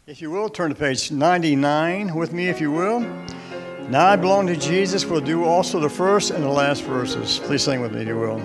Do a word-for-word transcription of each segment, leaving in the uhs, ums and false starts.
If you will, turn to page ninety-nine with me, if you will. Now I belong to Jesus will do also the first and the last verses. Please sing with me, if you will.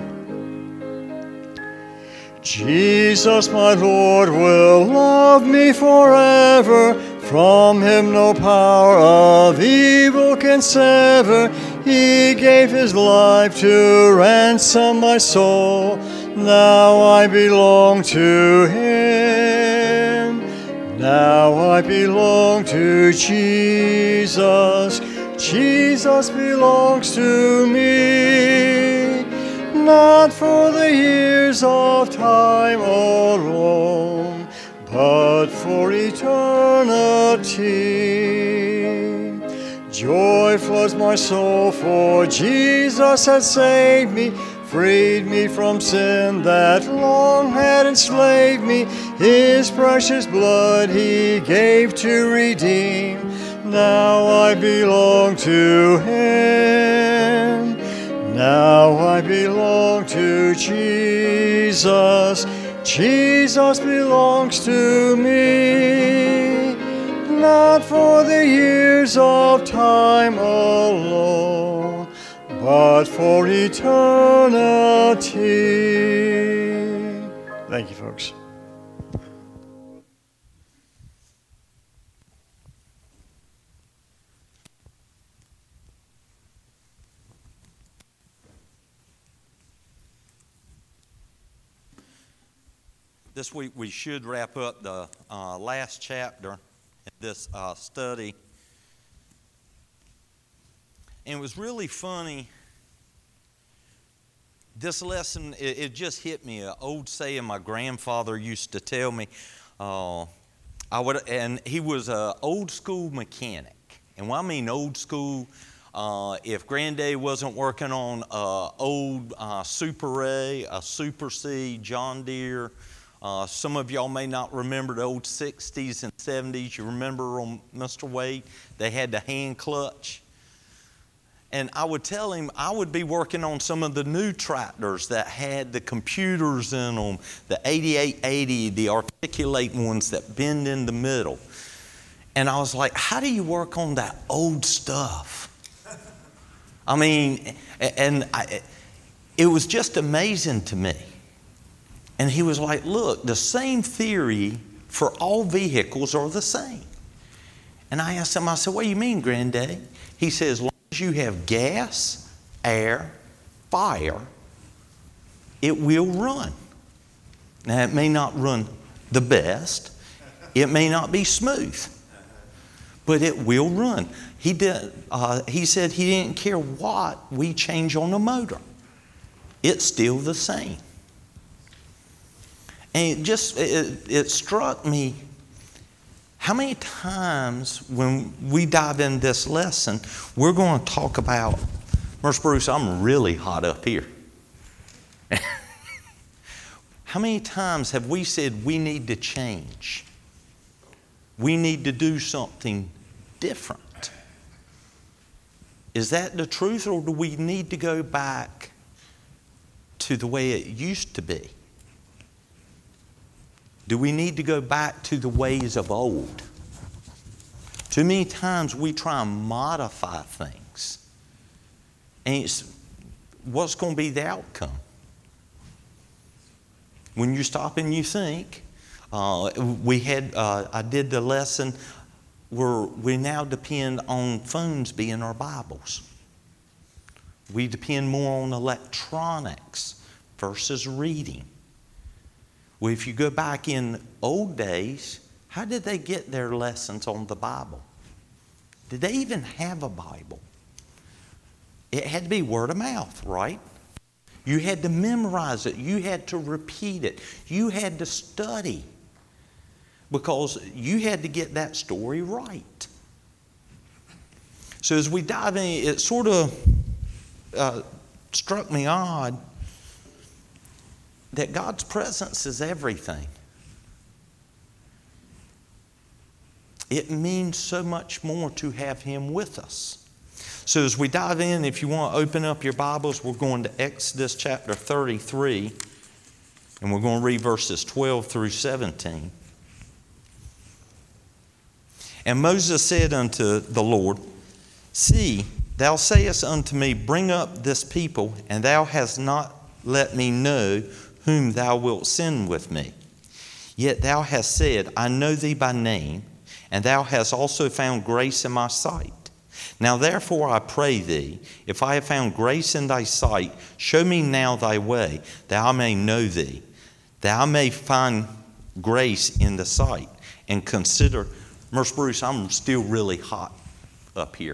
Jesus, my Lord, will love me forever. From him no power of evil can sever. He gave his life to ransom my soul. Now I belong to him. Now I belong to Jesus. Jesus belongs to me. Not for the years of time alone, but for eternity. Joy floods my soul, for Jesus has saved me, freed me from sin that long had enslaved me. His precious blood he gave to redeem. Now I belong to him. Now I belong to Jesus. Jesus belongs to me. Not for the years of time alone, but for eternity. Thank you, folks. This week we should wrap up the uh, last chapter in this uh, study. And it was really funny. This lesson, it, it just hit me. An old saying my grandfather used to tell me. Uh, I would, and he was an old school mechanic. And when I mean old school, uh, if Granddad wasn't working on an old uh, Super Ray, a Super C, John Deere, Uh, some of y'all may not remember the old sixties and seventies. You remember on Mister Wade, they had the hand clutch. And I would tell him I would be working on some of the new tractors that had the computers in them, the eighty-eight eighty, the articulating ones that bend in the middle. And I was like, how do you work on that old stuff? I mean, and I, it was just amazing to me. And he was like, look, the same theory for all vehicles are the same. And I asked him, I said, what do you mean, Granddaddy? He said, as long as you have gas, air, fire, it will run. Now, it may not run the best. It may not be smooth. But it will run. He did. Uh, he said he didn't care what we change on the motor. It's still the same. And it just, it, it struck me, how many times when we dive in this lesson, we're going to talk about, Mister Bruce, I'm really hot up here. How many times have we said we need to change? We need to do something different. Is that the truth, or do we need to go back to the way it used to be? Do we need to go back to the ways of old? Too many times we try and modify things. And it's, what's going to be the outcome? When you stop and you think, uh, we had, uh, I did the lesson where we now depend on phones being our Bibles. We depend more on electronics versus reading. Well, if you go back in old days, how did they get their lessons on the Bible? Did they even have a Bible? It had to be word of mouth, right? You had to memorize it. You had to repeat it. You had to study because you had to get that story right. So as we dive in, it sort of uh, struck me odd that God's presence is everything. It means so much more to have Him with us. So as we dive in, if you want to open up your Bibles, we're going to Exodus chapter thirty-three, and we're going to read verses twelve through seventeen. And Moses said unto the Lord, See, thou sayest unto me, Bring up this people, and thou hast not let me know whom thou wilt send with me. Yet thou hast said, I know thee by name, and thou hast also found grace in my sight. Now therefore I pray thee, if I have found grace in thy sight, show me now thy way, that I may know thee, that I may find grace in the sight, and consider. Merce Bruce, I'm still really hot up here.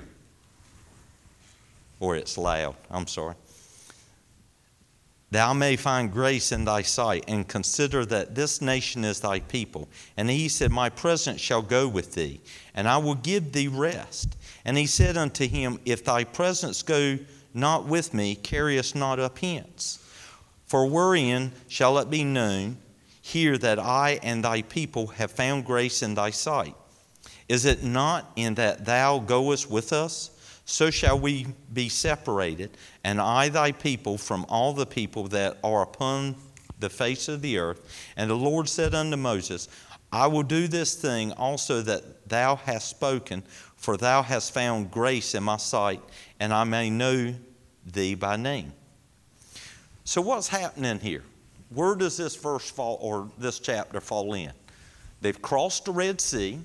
Or it's loud, I'm sorry. That I may find grace in thy sight, and consider that this nation is thy people. And he said, My presence shall go with thee, and I will give thee rest. And he said unto him, If thy presence go not with me, carry us not up hence. For wherein shall it be known here that I and thy people have found grace in thy sight? Is it not in that thou goest with us? So shall we be separated, and I thy people from all the people that are upon the face of the earth. And the Lord said unto Moses, I will do this thing also that thou hast spoken, for thou hast found grace in my sight, and I may know thee by name. So what's happening here? Where does this verse fall, or this chapter fall in? They've crossed the Red Sea.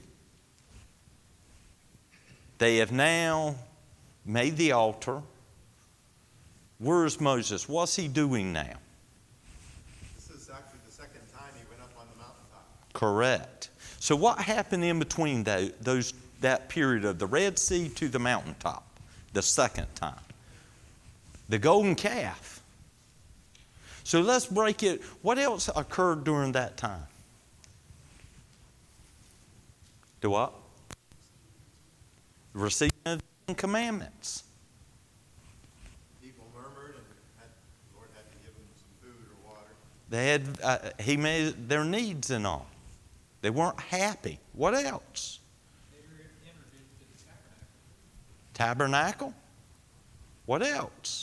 They have now made the altar. Where is Moses? What's he doing now? This is actually the second time he went up on the mountaintop. Correct. So what happened in between those, those that period of the Red Sea to the mountaintop, the second time? The golden calf. So let's break it. What else occurred during that time? The what? Receiving of the Ten Commandments. People murmured, and had, the Lord had to give them some food or water. They had, uh, he made their needs and all. They weren't happy. What else? They were entered into the tabernacle. Tabernacle? What else?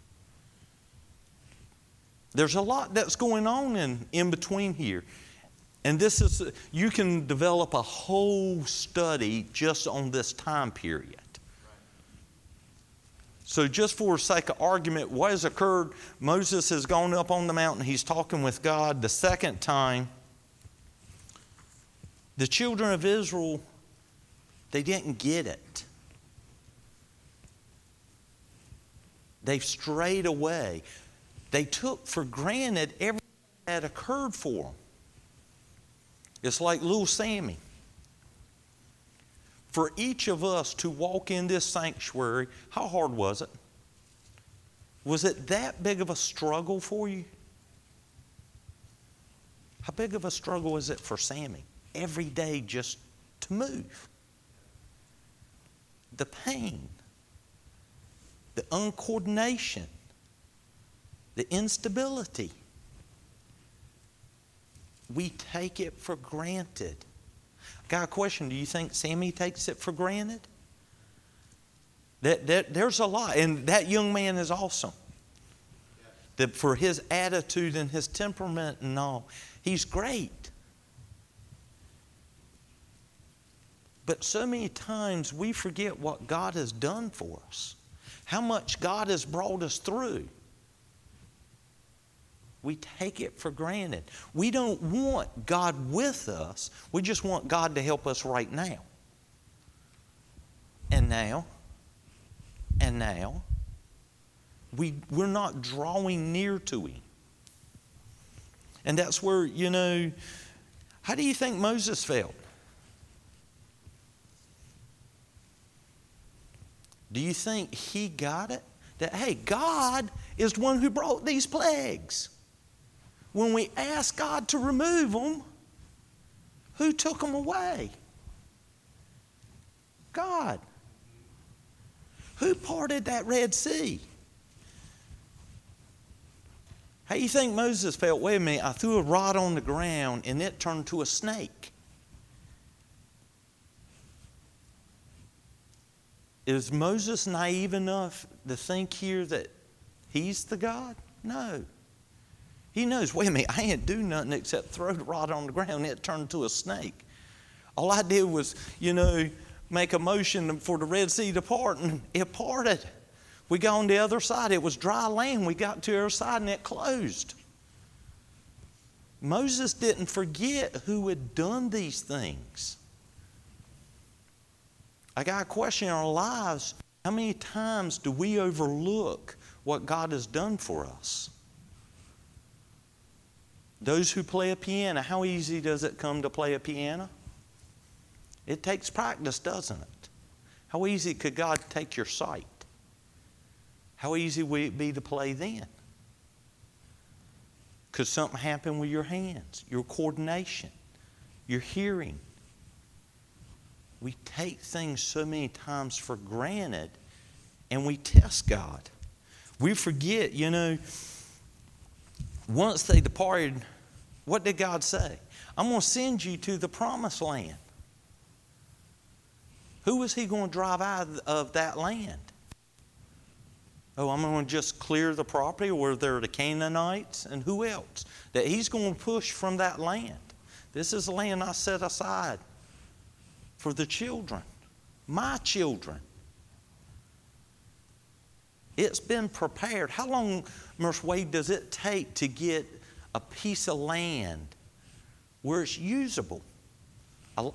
There's a lot that's going on in, in between here. And this is, you can develop a whole study just on this time period. So just for sake of argument, what has occurred? Moses has gone up on the mountain. He's talking with God the second time. The children of Israel, they didn't get it. They've strayed away. They took for granted everything that occurred for them. It's like little Sammy. For each of us to walk in this sanctuary, how hard was it? Was it that big of a struggle for you? How big of a struggle is it for Sammy? Every day just to move. The pain, the uncoordination, the instability. We take it for granted. Got a question. Do you think Sammy takes it for granted? That, that, there's a lot. And that young man is awesome. That for his attitude and his temperament and all, he's great. But so many times we forget what God has done for us. How much God has brought us through. We take it for granted. We don't want God with us. We just want God to help us right now. And now, and now, we, we're not drawing near to Him. And that's where, you know, how do you think Moses felt? Do you think he got it? That, hey, God is the one who brought these plagues. When we asked God to remove them, who took them away? God. Who parted that Red Sea? How do you think Moses felt? Wait a minute, I threw a rod on the ground and it turned to a snake. Is Moses naive enough to think here that he's the God? No. He knows, wait a minute, I ain't do nothing except throw the rod on the ground and it turned to a snake. All I did was, you know, make a motion for the Red Sea to part, and it parted. We got on the other side. It was dry land. We got to the other side, and it closed. Moses didn't forget who had done these things. I got a question in our lives. How many times do we overlook what God has done for us? Those who play a piano, how easy does it come to play a piano? It takes practice, doesn't it? How easy could God take your sight? How easy would it be to play then? Could something happen with your hands, your coordination, your hearing? We take things so many times for granted, and we test God. We forget, you know, once they departed, what did God say? I'm going to send you to the promised land. Who was he going to drive out of that land? Oh, I'm going to just clear the property, or there are the Canaanites, and who else? That he's going to push from that land. This is the land I set aside for the children, my children. It's been prepared. How long, Merce Wade, does it take to get a piece of land where it's usable? A,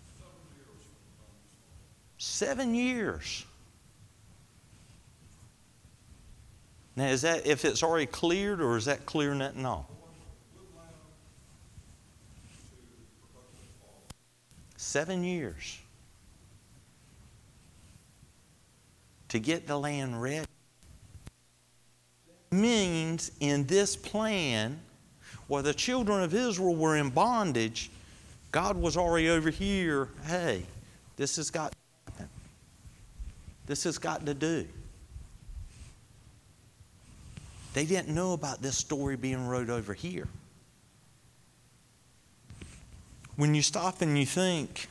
seven years. Now, is that if it's already cleared, or is that clearing it now? Seven years to get the land ready. Means in this plan, while the children of Israel were in bondage, God was already over here. Hey, this has got to happen. This has got to do. They didn't know about this story being wrote over here. When you stop and you think,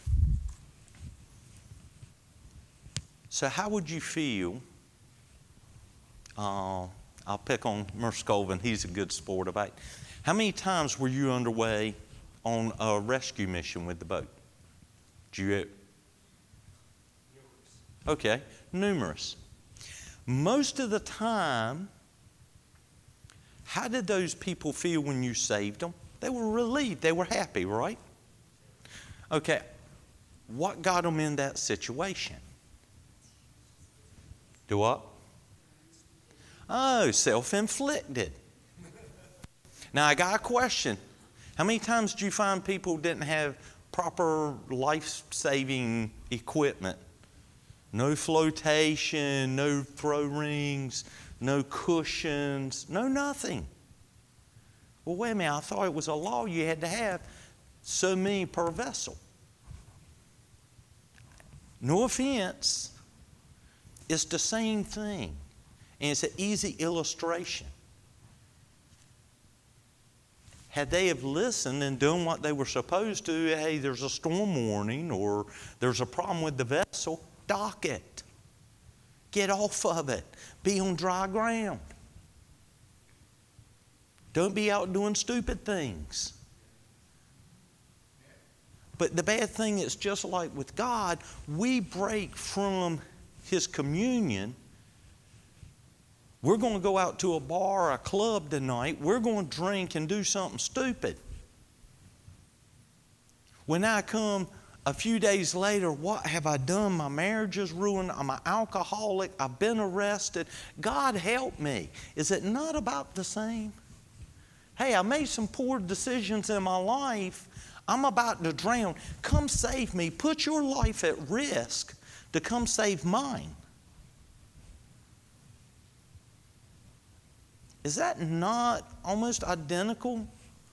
so how would you feel? Uh, I'll pick on Merce Colvin. He's a good sport about it. How many times were you underway on a rescue mission with the boat? Did you? Okay, numerous. Most of the time, how did those people feel when you saved them? They were relieved. They were happy, right? Okay, what got them in that situation? Do what? Oh, self-inflicted. Now, I got a question. How many times did you find people didn't have proper life-saving equipment? No flotation, no throw rings, no cushions, no nothing. Well, wait a minute, I thought it was a law you had to have so many per vessel. No offense, it's the same thing. And it's an easy illustration. Had they have listened and done what they were supposed to, hey, there's a storm warning or there's a problem with the vessel, dock it. Get off of it. Be on dry ground. Don't be out doing stupid things. But the bad thing is, just like with God, we break from His communion. We're going to go out to a bar or a club tonight. We're going to drink and do something stupid. When I come a few days later, what have I done? My marriage is ruined. I'm an alcoholic. I've been arrested. God help me. Is it not about the same? Hey, I made some poor decisions in my life. I'm about to drown. Come save me. Put your life at risk to come save mine. Is that not almost identical?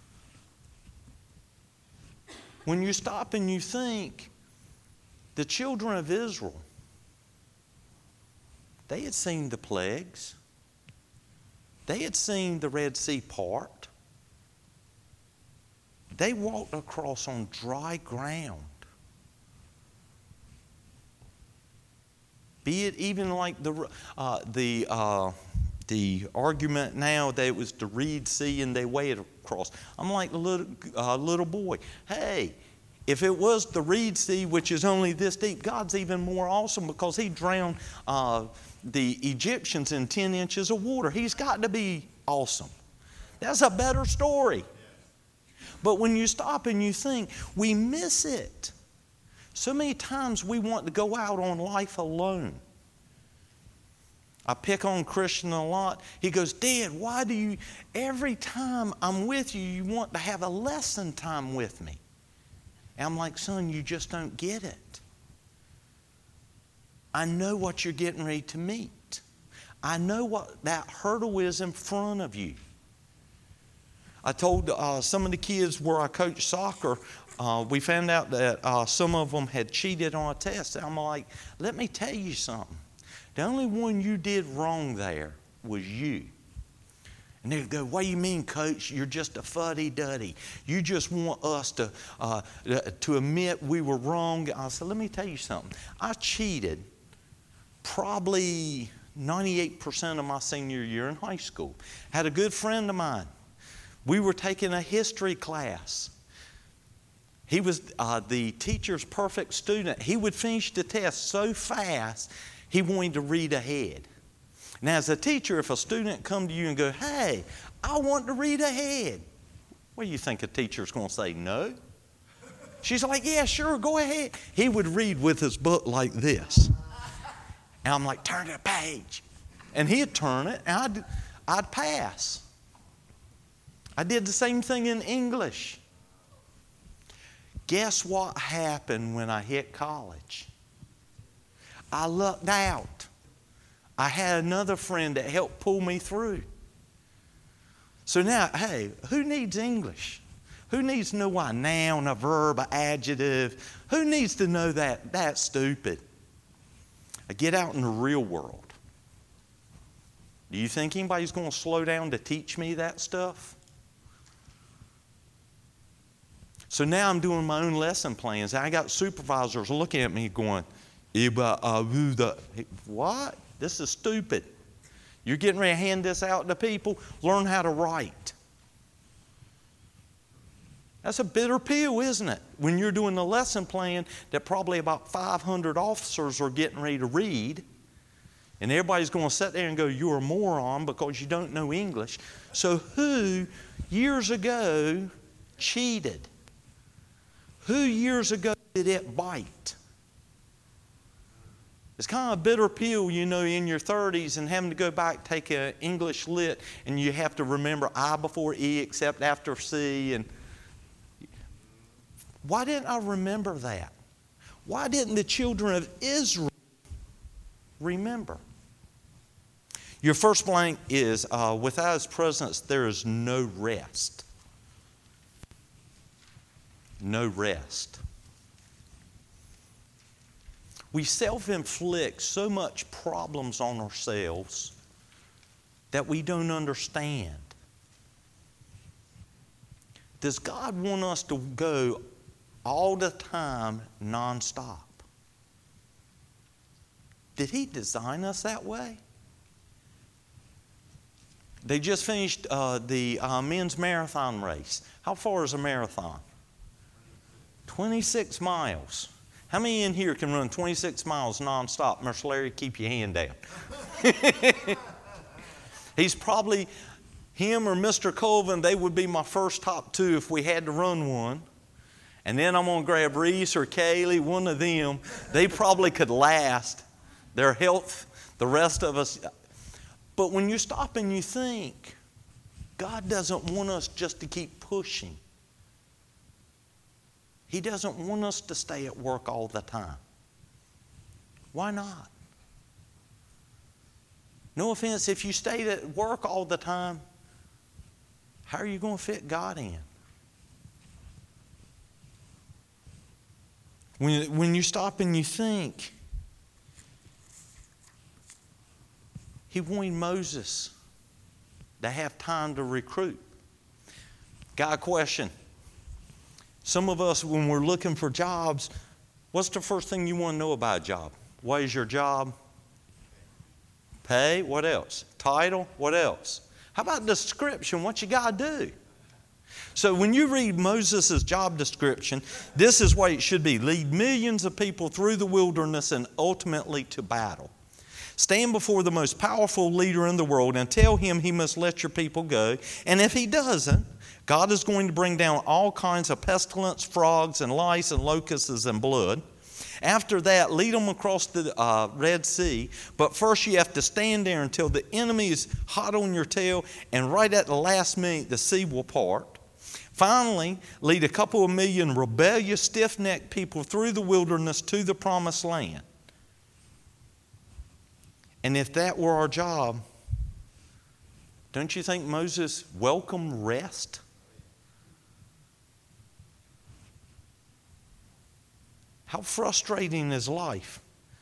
When you stop and you think, the children of Israel, they had seen the plagues. They had seen the Red Sea part. They walked across on dry ground. Be it even like the uh, the uh, the argument now that it was the Reed Sea and they waded across. I'm like a little uh, little boy. Hey, If it was the Reed Sea, which is only this deep, God's even more awesome because He drowned uh, the Egyptians in ten inches of water. He's got to be awesome. That's a better story. But when you stop and you think, we miss it. So many times we want to go out on life alone. I pick on Christian a lot. He goes, Dad, why do you, every time I'm with you, you want to have a lesson time with me? And I'm like, son, you just don't get it. I know what you're getting ready to meet. I know what that hurdle is in front of you. I told uh, some of the kids where I coach soccer, uh, we found out that uh, some of them had cheated on a test. And I'm like, let me tell you something. The only one you did wrong there was you. And they'd go, what do you mean, Coach? You're just a fuddy-duddy. You just want us to, uh, to admit we were wrong. I said, let me tell you something. I cheated probably ninety-eight percent of my senior year in high school. Had a good friend of mine. We were taking a history class. He was uh, the teacher's perfect student. He would finish the test so fast, he wanted to read ahead. Now, as a teacher, if a student come to you and go, hey, I want to read ahead, what do you think a teacher's going to say? No? She's like, yeah, sure, go ahead. He would read with his book like this. And I'm like, turn the page. And he'd turn it, and I'd, I'd pass. I did the same thing in English. Guess what happened when I hit college? I lucked out. I had another friend that helped pull me through. So now, hey, who needs English? Who needs to know why a noun, a verb, an adjective? Who needs to know that? That's stupid. I get out in the real world. Do you think anybody's going to slow down to teach me that stuff? So now I'm doing my own lesson plans. I got supervisors looking at me going, what? This is stupid. You're getting ready to hand this out to people. Learn how to write. That's a bitter pill, isn't it? When you're doing the lesson plan that probably about five hundred officers are getting ready to read, and everybody's going to sit there and go, you're a moron because you don't know English. So who years ago cheated? Who years ago did it bite? It's kind of a bitter pill, you know, in your thirties and having to go back, take an English lit, and you have to remember I before E except after C. And why didn't I remember that? Why didn't the children of Israel remember? Your first blank is, uh, without His presence, there is no rest. No rest. We self-inflict so much problems on ourselves that we don't understand. Does God want us to go all the time nonstop? Did He design us that way? They just finished uh, the uh, men's marathon race. How far is a marathon? twenty-six miles. How many in here can run twenty-six miles nonstop? Mister Larry, keep your hand down. He's probably, him or Mister Colvin, they would be my first top two if we had to run one. And then I'm going to grab Reese or Kaylee, one of them. They probably could last. Their health, the rest of us. But when you stop and you think, God doesn't want us just to keep pushing. He doesn't want us to stay at work all the time. Why not? No offense, if you stayed at work all the time, how are you going to fit God in? When, when you stop and you think, He wanted Moses to have time to recruit. Got a question. Some of us, when we're looking for jobs, what's the first thing you want to know about a job? What is your job? Pay? What else? Title? What else? How about description? What you got to do? So when you read Moses' job description, this is what it should be. Lead millions of people through the wilderness and ultimately to battle. Stand before the most powerful leader in the world and tell him he must let your people go. And if he doesn't, God is going to bring down all kinds of pestilence, frogs and lice and locusts and blood. After that, lead them across the uh, Red Sea. But first you have to stand there until the enemy is hot on your tail, and right at the last minute the sea will part. Finally, lead a couple of million rebellious, stiff-necked people through the wilderness to the promised land. And if that were our job, don't you think Moses welcomed rest? How frustrating is life?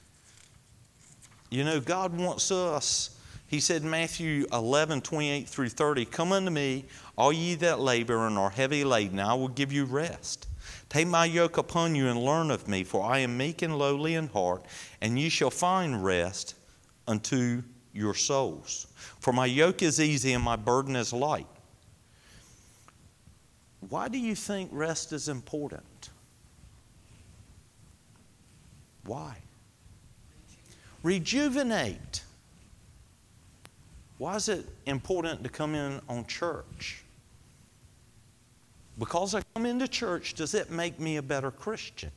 You know, God wants us, he said in Matthew eleven, twenty-eight through thirty, come unto me, all ye that labor and are heavy laden, I will give you rest. Take my yoke upon you and learn of me, for I am meek and lowly in heart, and ye shall find rest unto your souls. For my yoke is easy and my burden is light. Why do you think rest is important? Why? Rejuvenate. Why is it important to come in on church? Because I come into church, does it make me a better Christian?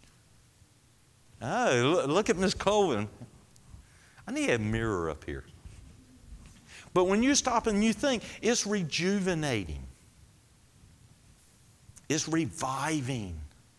Oh, look at Miss Colvin. I need a mirror up here. But when you stop and you think, it's rejuvenating. It's reviving.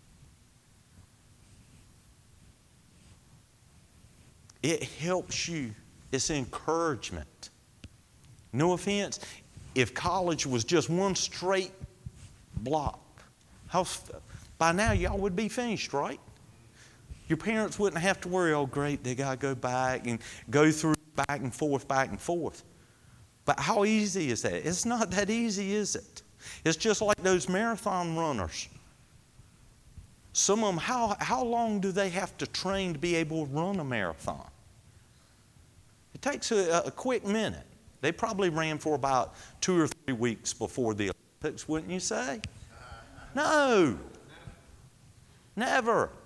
It helps you. It's encouragement. No offense, if college was just one straight block, how, by now y'all would be finished, right? Your parents wouldn't have to worry, oh great, they got to go back and go through back and forth, back and forth. But how easy is that? It's not that easy, is it? It's just like those marathon runners. Some of them, how, how long do they have to train to be able to run a marathon? It takes a, a quick minute. They probably ran for about two or three weeks before the Olympics, wouldn't you say? No. Never.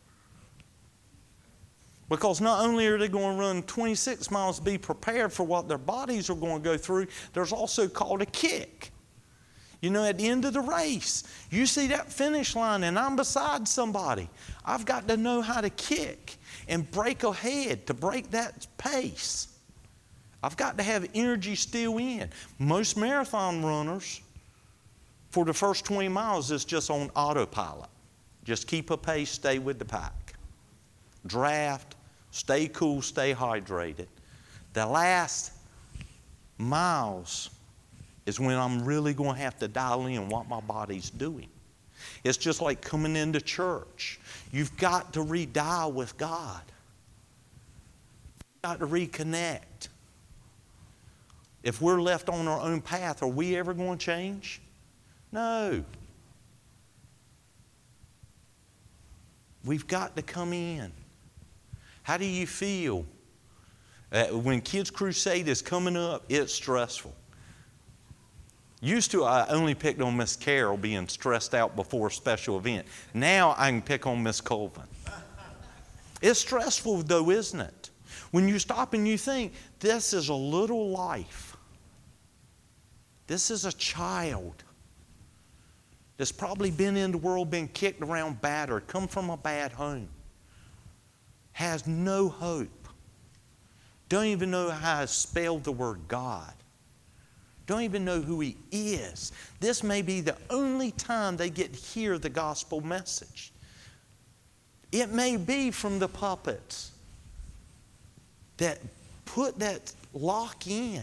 Because not only are they going to run twenty-six miles to be prepared for what their bodies are going to go through, there's also called a kick. You know, at the end of the race, you see that finish line and I'm beside somebody. I've got to know how to kick and break ahead to break that pace. I've got to have energy still in. Most marathon runners, for the first twenty miles, is just on autopilot. Just keep a pace, stay with the pack. Draft, stay cool, stay hydrated. The last miles is when I'm really going to have to dial in what my body's doing. It's just like coming into church. You've got to redial with God. You've got to reconnect. If we're left on our own path, are we ever going to change? No. We've got to come in. How do you feel? Uh, when Kids Crusade is coming up, it's stressful. Used to, I only picked on Miss Carol being stressed out before a special event. Now I can pick on Miss Colvin. It's stressful though, isn't it? When you stop and you think, this is a little life. This is a child that's probably been in the world, been kicked around, battered, come from a bad home. Has no hope. Don't even know how to spell the word God. Don't even know who He is. This may be the only time they get to hear the gospel message. It may be from the puppets that put that lock in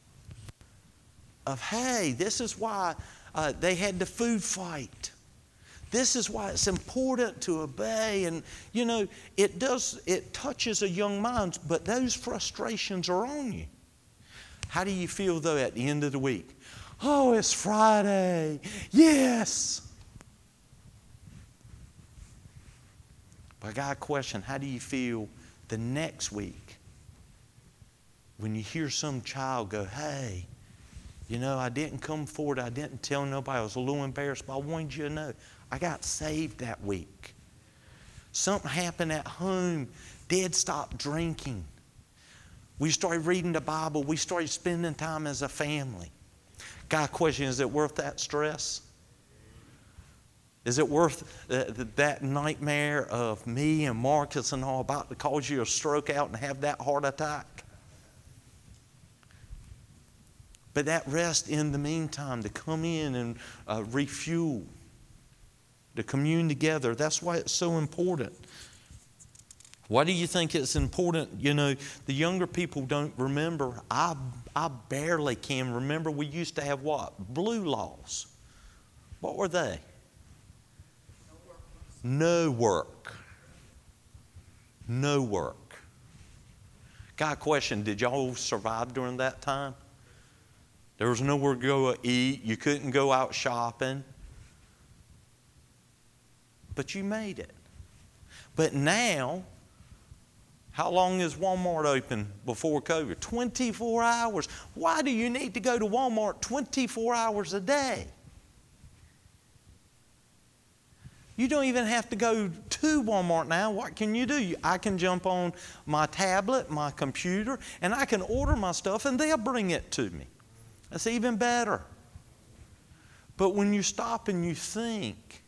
of, hey, this is why uh, they had the food fight. This is why it's important to obey. And, you know, it does, it touches a young mind, but those frustrations are on you. How do you feel, though, at the end of the week? Oh, it's Friday. Yes. But I got a question. How do you feel the next week when you hear some child go, hey, You know, I didn't come forward. I didn't tell nobody. I was a little embarrassed, but I wanted you to know I got saved that week. Something happened at home. Dad stopped drinking. We started reading the Bible. We started spending time as a family. God, question, is it worth that stress? Is it worth uh, that nightmare of me and Marcus and all about to cause you a stroke out and have that heart attack? But that rest in the meantime, to come in and uh, refuel, to commune together, that's why it's so important. Why do you think it's important? You know, the younger people don't remember. I, I barely can remember. We used to have what? Blue laws. What were they? No work. No work. God, question, did y'all survive during that time? There was nowhere to go eat. You couldn't go out shopping. But you made it. But now, how long is Walmart open before COVID? twenty-four hours. Why do you need to go to Walmart twenty-four hours a day? You don't even have to go to Walmart now. What can you do? I can jump on my tablet, my computer, and I can order my stuff and they'll bring it to me. That's even better. But when you stop and you think,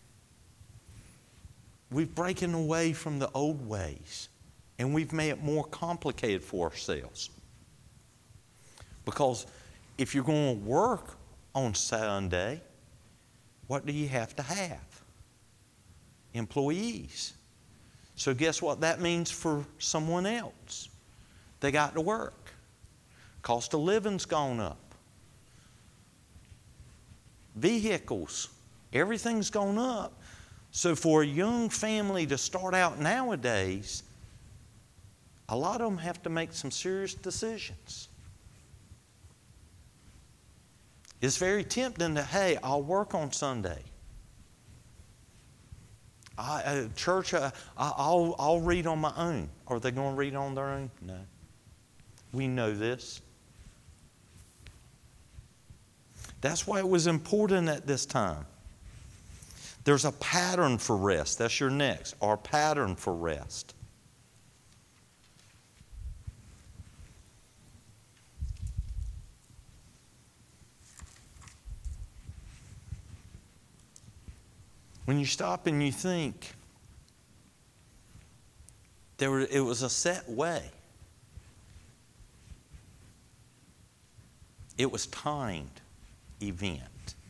we've broken away from the old ways and we've made it more complicated for ourselves. Because if you're going to work on Sunday, what do you have to have? Employees. So guess what that means for someone else? They got to work. Cost of living's gone up. Vehicles, everything's gone up. So for a young family to start out nowadays, a lot of them have to make some serious decisions. It's very tempting to, hey, I'll work on Sunday. I, uh, church, uh, I, I'll, I'll read on my own. Are they going to read on their own? No. We know this. That's why it was important at this time. There's a pattern for rest. That's your next. Our pattern for rest. When you stop and you think, there were, it was a set way. It was timed event.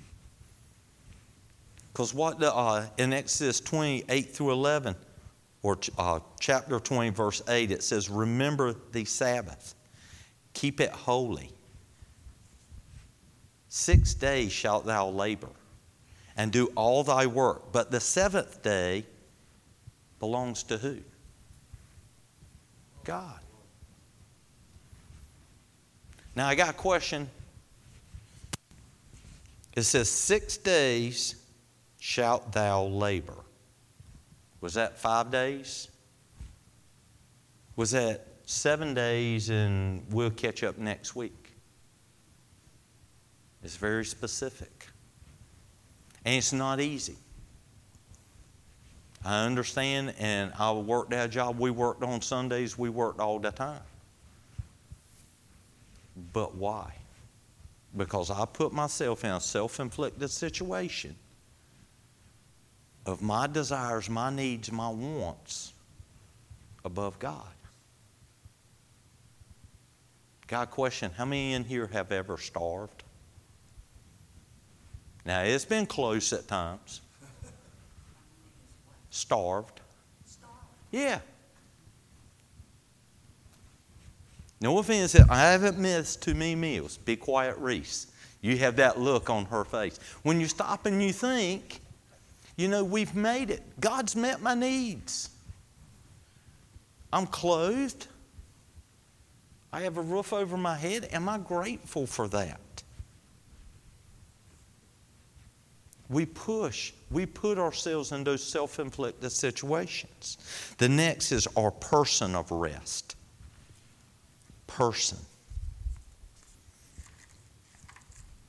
Because what the, uh, in Exodus twenty-eight through eleven, or uh, chapter twenty, verse eight, it says, remember the Sabbath, keep it holy. Six days shalt thou labor, and do all thy work. But the seventh day belongs to who? God. Now I got a question. It says, six days shalt thou labor. Was that five days? Was that seven days and we'll catch up next week? It's very specific. And it's not easy. I understand, and I worked that job. We worked on Sundays. We worked all the time. But why? Because I put myself in a self-inflicted situation of my desires, my needs, my wants above God. God, question, how many in here have ever starved? Now, it's been close at times. Starved. Yeah. No offense, I haven't missed too many meals. Be quiet, Reese. You have that look on her face. When you stop and you think, you know, we've made it. God's met my needs. I'm clothed. I have a roof over my head. Am I grateful for that? We push. We put ourselves in those self-inflicted situations. The next is our person of rest. Person.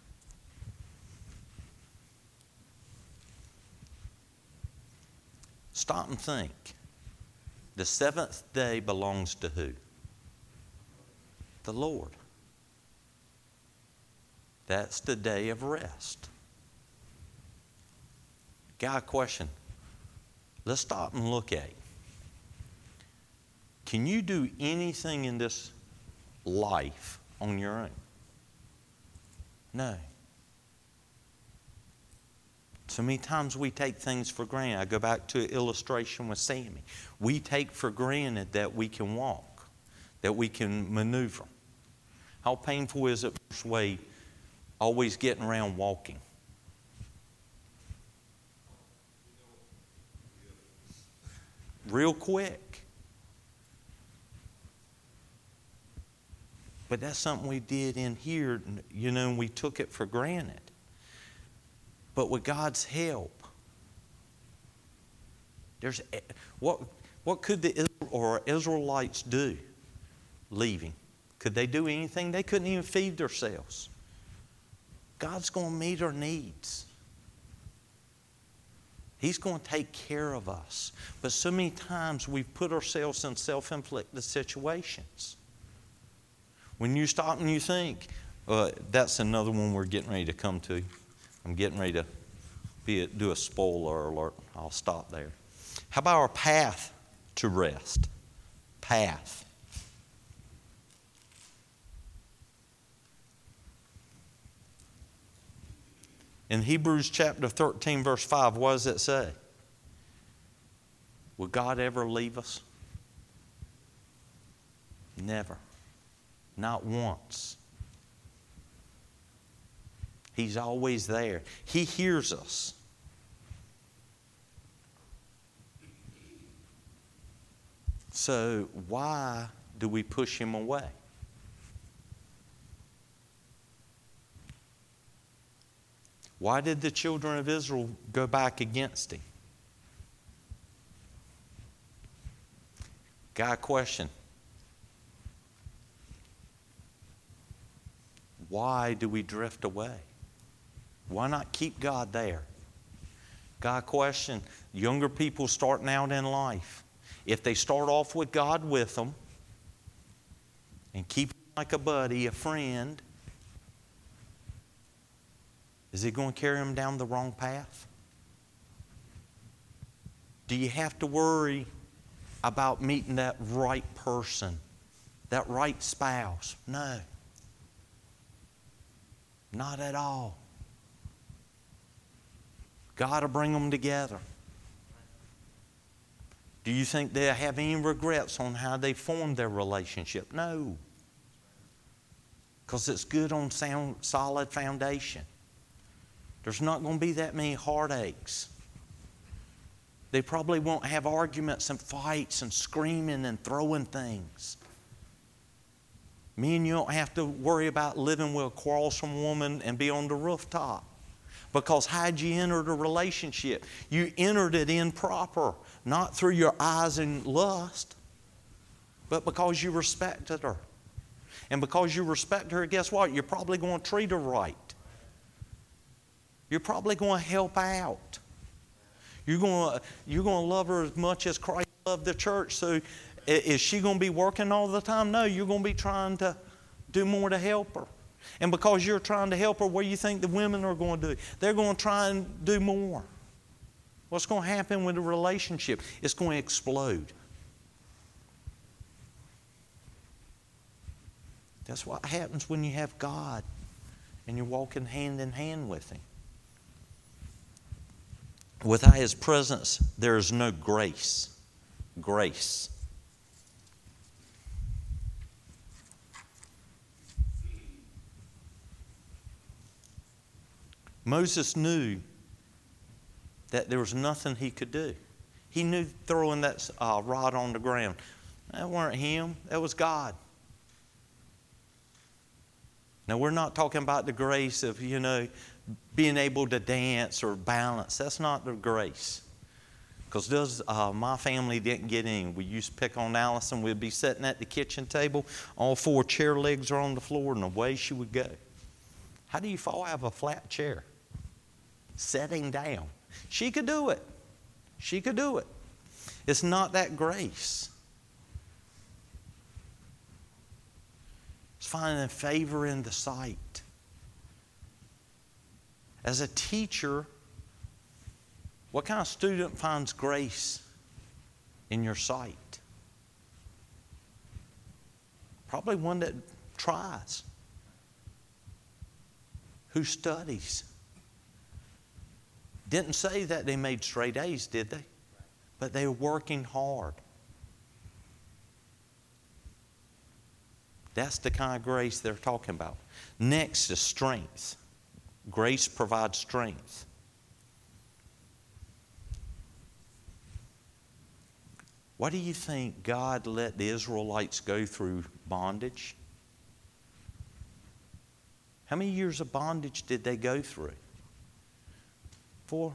Stop and think. The seventh day belongs to who? The Lord. That's the day of rest. Got a question. Let's stop and look at it. Can you do anything in this life on your own? No. So many times we take things for granted. I go back to an illustration with Sammy. We take for granted that we can walk, that we can maneuver. How painful is it, first way, always getting around walking? Real quick. But that's something we did in here, you know, and we took it for granted. But with God's help, there's what what could the Israel or Israelites do leaving? Could they do anything? They couldn't even feed themselves. God's going to meet our needs. He's going to take care of us. But so many times we've put ourselves in self-inflicted situations. When you stop and you think, uh, that's another one we're getting ready to come to. I'm getting ready to be a, do a spoiler alert. I'll stop there. How about our path to rest? Path. In Hebrews chapter thirteen, verse five, what does it say? Will God ever leave us? Never. Not once. He's always there. He hears us. So why do we push Him away? Why did the children of Israel go back against Him? Got a question. Why do we drift away? Why not keep God there? Got a question. Younger people starting out in life, if they start off with God with them and keep Him like a buddy, a friend, is He going to carry them down the wrong path? Do you have to worry about meeting that right person, that right spouse? No. Not at all. God will bring them together. Do you think they have any regrets on how they formed their relationship? No. Because it's good on sound, solid foundation. There's not going to be that many heartaches. They probably won't have arguments and fights and screaming and throwing things. Me and you don't have to worry about living with a quarrelsome woman and be on the rooftop. Because how'd you enter the relationship? You entered it in proper, not through your eyes and lust, but because you respected her. And because you respect her, guess what? You're probably going to treat her right. You're probably going to help out. You're going to, you're going to love her as much as Christ loved the church. So is she going to be working all the time? No, you're going to be trying to do more to help her. And because you're trying to help her, what do you think the women are going to do? They're going to try and do more. What's going to happen with the relationship? It's going to explode. That's what happens when you have God and you're walking hand in hand with Him. Without His presence, there is no grace. Grace. Moses knew that there was nothing he could do. He knew throwing that uh, rod on the ground. That weren't him. That was God. Now, we're not talking about the grace of, you know, being able to dance or balance. That's not the grace. Because does uh, my family didn't get in. We used to pick on Allison. We'd be sitting at the kitchen table. All four chair legs are on the floor, and away she would go. How do you fall out of a flat chair? Sitting down. She could do it. She could do it. It's not that grace. It's finding favor in the sight. As a teacher, what kind of student finds grace in your sight? Probably one that tries, who studies. Didn't say that they made straight A's, did they? But they were working hard. That's the kind of grace they're talking about. Next is strength. Grace provides strength. Why do you think God let the Israelites go through bondage? How many years of bondage did they go through? Four.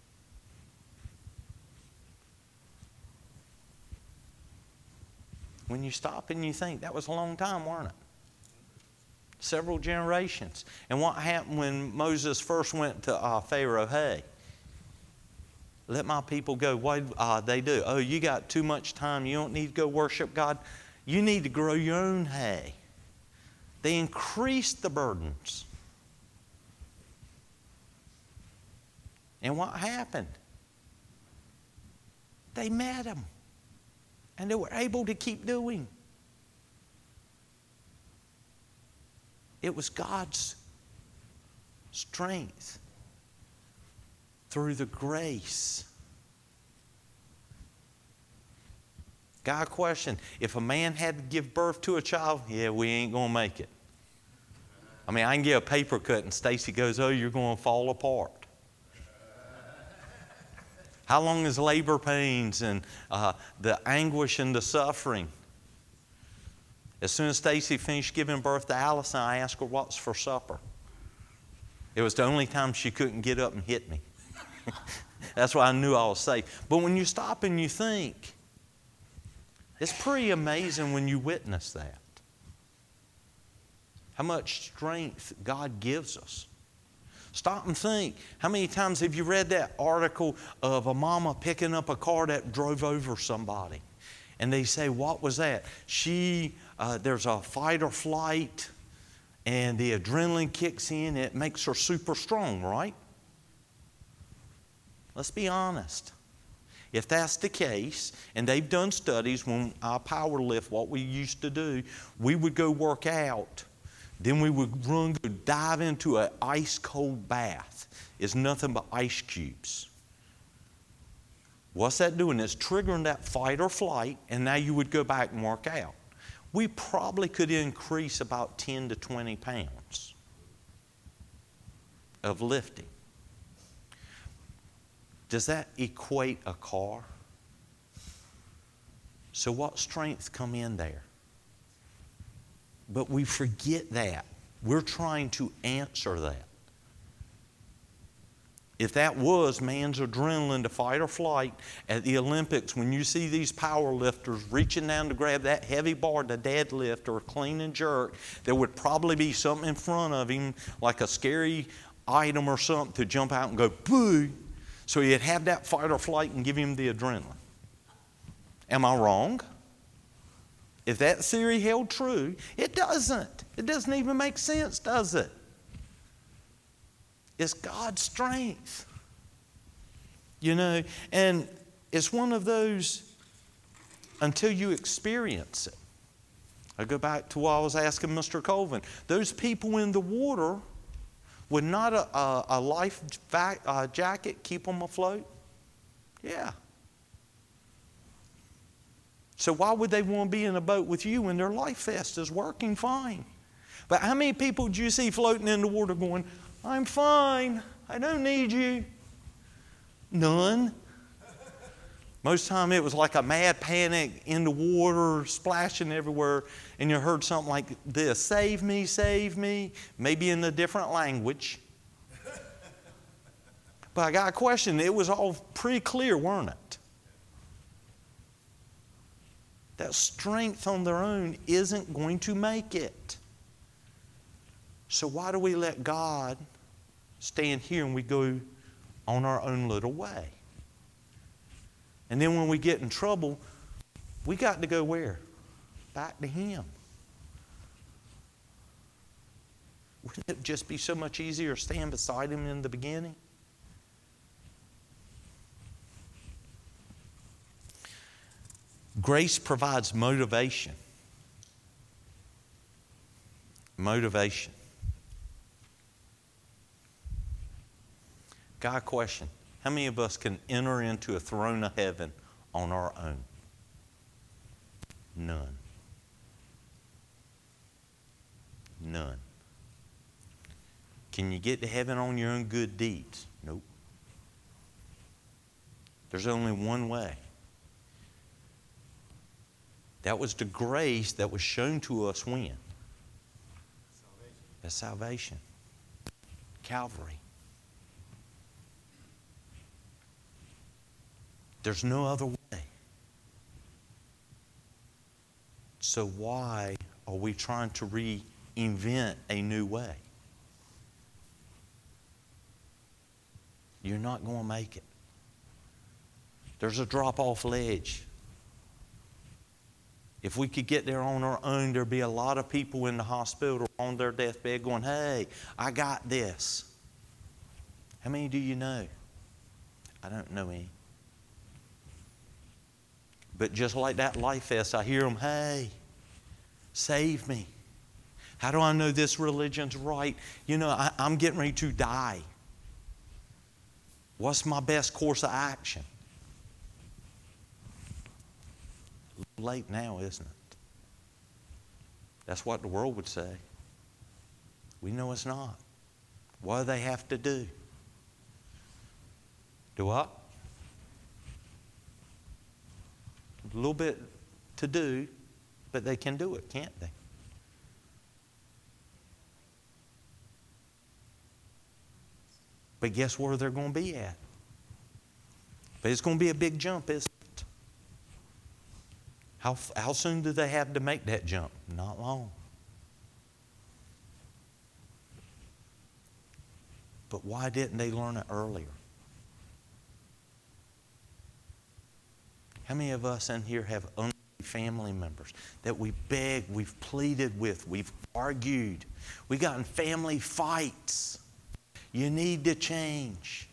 When you stop and you think, that was a long time, wasn't it? Several generations. And what happened when Moses first went to uh, Pharaoh? Hey, let my people go. What did uh, they do? Oh, you got too much time. You don't need to go worship God. You need to grow your own hay. They increased the burdens. And what happened? They met him. And they were able to keep doing. It was God's strength through the grace. Got a question. If a man had to give birth to a child, yeah, we ain't going to make it. I mean, I can get a paper cut and Stacy goes, oh, you're going to fall apart. How long is labor pains and uh, the anguish and the suffering? As soon as Stacy finished giving birth to Allison, I asked her what's for supper. It was the only time she couldn't get up and hit me. That's why I knew I was safe. But when you stop and you think, it's pretty amazing when you witness that. How much strength God gives us. Stop and think. How many times have you read that article of a mama picking up a car that drove over somebody? And they say, what was that? She, uh, there's a fight or flight, and the adrenaline kicks in. It makes her super strong, right? Let's be honest. If that's the case, and they've done studies, when I power lift, what we used to do, we would go work out. Then we would run, go dive into an ice cold bath. It's nothing but ice cubes. What's that doing? It's triggering that fight or flight, and now you would go back and work out. We probably could increase about ten to twenty pounds of lifting. Does that equate a car? So what strength come in there? But we forget that. We're trying to answer that. If that was man's adrenaline to fight or flight at the Olympics, when you see these power lifters reaching down to grab that heavy bar, the deadlift or clean and jerk, there would probably be something in front of him, like a scary item or something, to jump out and go, boo! So he'd have that fight or flight and give him the adrenaline. Am I wrong? If that theory held true, it doesn't. It doesn't even make sense, does it? It's God's strength. You know, and it's one of those until you experience it. I go back to what I was asking Mister Colvin. Those people in the water, would not a, a, a life vac, uh, jacket keep them afloat? Yeah. So why would they want to be in a boat with you when their life vest is working fine? But how many people do you see floating in the water going, I'm fine, I don't need you? None. Most of the time it was like a mad panic in the water, splashing everywhere, and you heard something like this, save me, save me, maybe in a different language. But I got a question, it was all pretty clear, weren't it? That strength on their own isn't going to make it. So why do we let God stand here and we go on our own little way? And then when we get in trouble, we got to go where? Back to Him. Wouldn't it just be so much easier to stand beside Him in the beginning? Grace provides motivation. Motivation. Got a question. How many of us can enter into a throne of heaven on our own? None. None. Can you get to heaven on your own good deeds? Nope. There's only one way. That was the grace that was shown to us when? Salvation. That's salvation. Calvary. There's no other way. So why are we trying to reinvent a new way? You're not going to make it. There's a drop-off ledge. If we could get there on our own, there'd be a lot of people in the hospital on their deathbed going, hey, I got this. How many do you know? I don't know any. But just like that Life Fest, I hear them, hey, save me. How do I know this religion's right? You know, I, I'm getting ready to die. What's my best course of action? Late now, isn't it? That's what the world would say. We know it's not. What do they have to do? Do what? A little bit to do, but they can do it, can't they? But guess where they're going to be at? But it's going to be a big jump, isn't it? How, how soon do they have to make that jump? Not long. But why didn't they learn it earlier? How many of us in here have unbelieving family members that we begged, we've pleaded with, we've argued, we got in family fights? You need to change.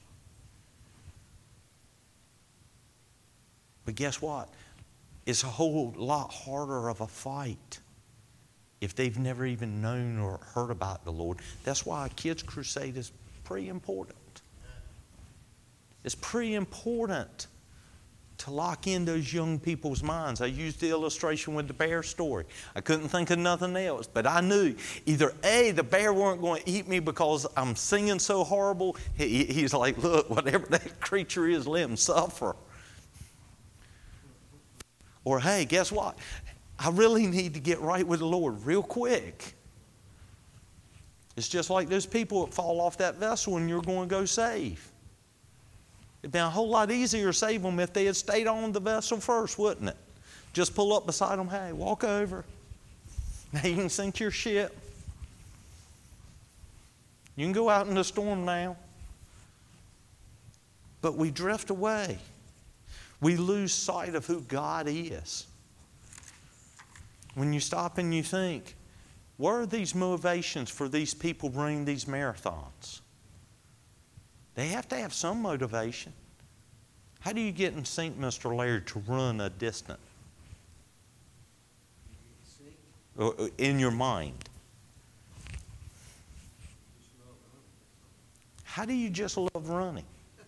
But guess what? It's a whole lot harder of a fight if they've never even known or heard about the Lord. That's why a kids' crusade is pretty important. It's pretty important to lock in those young people's minds. I used the illustration with the bear story. I couldn't think of nothing else, but I knew either A, the bear weren't going to eat me because I'm singing so horrible. He, he's like, look, whatever that creature is, let him suffer. Or, hey, guess what? I really need to get right with the Lord real quick. It's just like those people that fall off that vessel and you're going to go save. It'd been a whole lot easier to save them if they had stayed on the vessel first, wouldn't it? Just pull up beside them, hey, walk over. Now you can sink your ship. You can go out in the storm now. But we drift away. We lose sight of who God is. When you stop and you think, what are these motivations for these people running these marathons? They have to have some motivation. How do you get in sync, Mister Laird, to run a distance? In your mind. How do you just love running?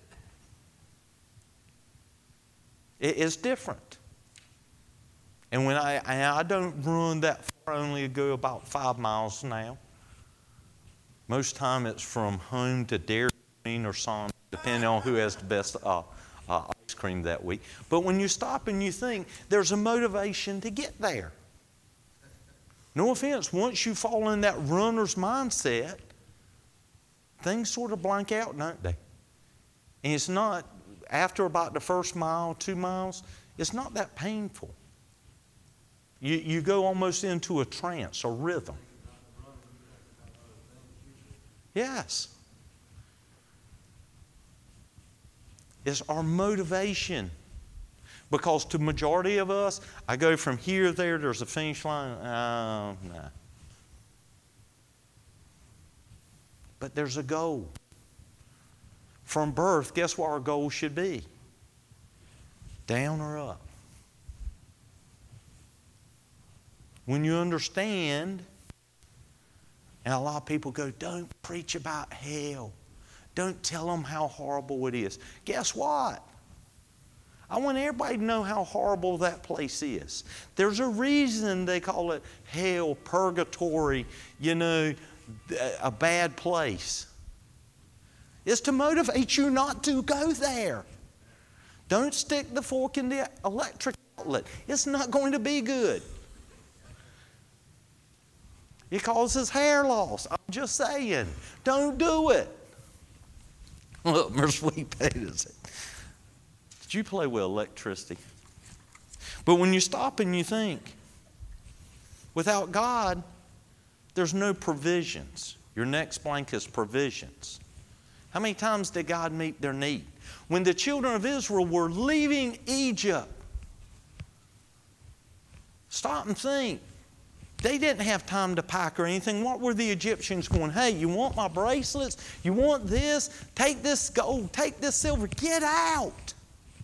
It's different. And when I, I don't run that far, I only go about five miles now. Most time it's from home to Dairy Queen or Sonic, depending on who has the best uh, uh, ice cream that week. But when you stop and you think, there's a motivation to get there. No offense, once you fall in that runner's mindset, things sort of blank out, don't they? And it's not, after about the first mile, two miles, it's not that painful. You, you go almost into a trance, a rhythm. Yes. It's our motivation Because to majority of us, I go from here, there, there's a finish line. Oh, no. But there's a goal. From birth, guess what our goal should be? Down or up? When you understand, and a lot of people go, don't preach about hell. Don't tell them how horrible it is. Guess what? I want everybody to know how horrible that place is. There's a reason they call it hell, purgatory, you know, a bad place. It's to motivate you not to go there. Don't stick the fork in the electric outlet. It's not going to be good. It causes hair loss. I'm just saying. Don't do it. Look, my sweet potatoes. Did you play with electricity? But when you stop and you think, without God, there's no provisions. Your next blank is provisions. How many times did God meet their need? When the children of Israel were leaving Egypt, stop and think. They didn't have time to pack or anything. What were the Egyptians going? Hey, you want my bracelets? You want this? Take this gold. Take this silver. Get out.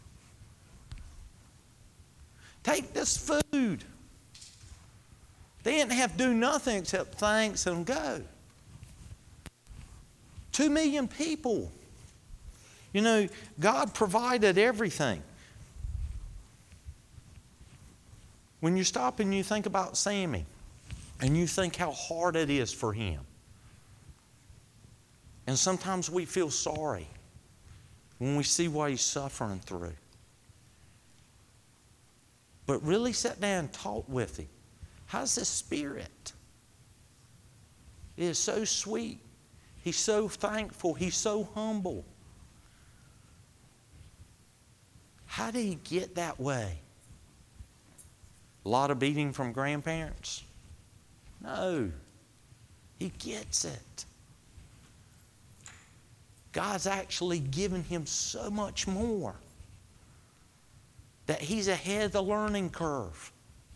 Take this food. They didn't have to do nothing except thanks and go. Two million people. You know, God provided everything. When you stop and you think about Sammy, and you think how hard it is for him, and sometimes we feel sorry when we see what he's suffering through. But really sit down and talk with him. How's his spirit? It is so sweet. He's so thankful. He's so humble. How did he get that way? A lot of beating from grandparents? No. He gets it. God's actually given him so much more that he's ahead of the learning curve.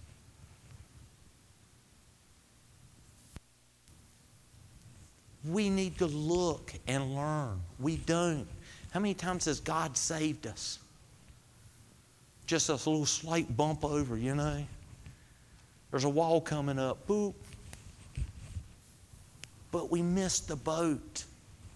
We need to look and learn. We don't. How many times has God saved us? Just a little slight bump over, you know. There's a wall coming up. Boop. But we missed the boat.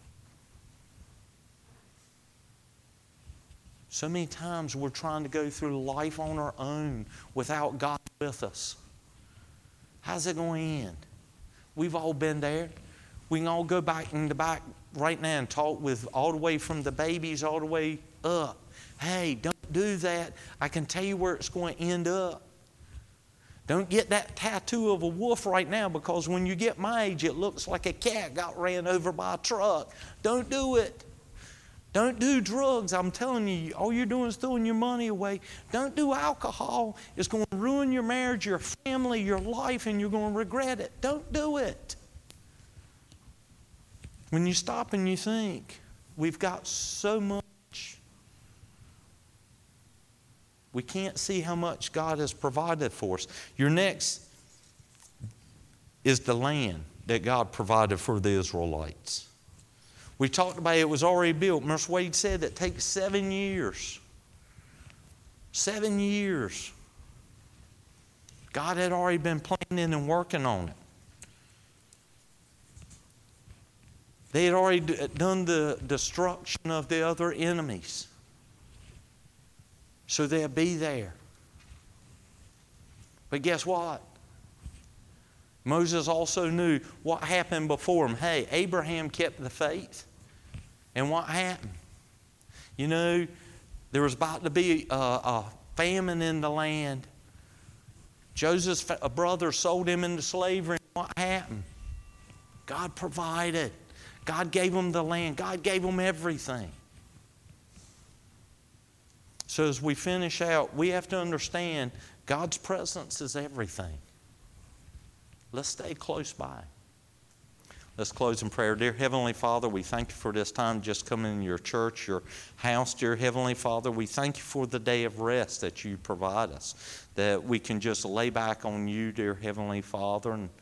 So many times we're trying to go through life on our own without God with us. How's it going to end? We've all been there. We can all go back in the back right now and talk with all the way from the babies all the way up. Hey, don't do that. I can tell you where it's going to end up. Don't get that tattoo of a wolf right now, because when you get my age, it looks like a cat got ran over by a truck. Don't do it. Don't do drugs. I'm telling you, all you're doing is throwing your money away. Don't do alcohol. It's going to ruin your marriage, your family, your life, and you're going to regret it. Don't do it. When you stop and you think, we've got so much. We can't see how much God has provided for us. Your next is the land that God provided for the Israelites. We talked about it, it was already built. Mister Wade said it takes seven years. Seven years. God had already been planning and working on it. They had already done the destruction of the other enemies. So they'll be there. But guess what? Moses also knew what happened before him. Hey, Abraham kept the faith. And what happened? You know, there was about to be a, a famine in the land. Joseph's brother sold him into slavery. And what happened? God provided. God gave them the land. God gave them everything. So as we finish out, we have to understand God's presence is everything. Let's stay close by. Let's close in prayer. Dear Heavenly Father, we thank you for this time just coming in your church, your house. Dear Heavenly Father, we thank you for the day of rest that you provide us, that we can just lay back on you, dear Heavenly Father, and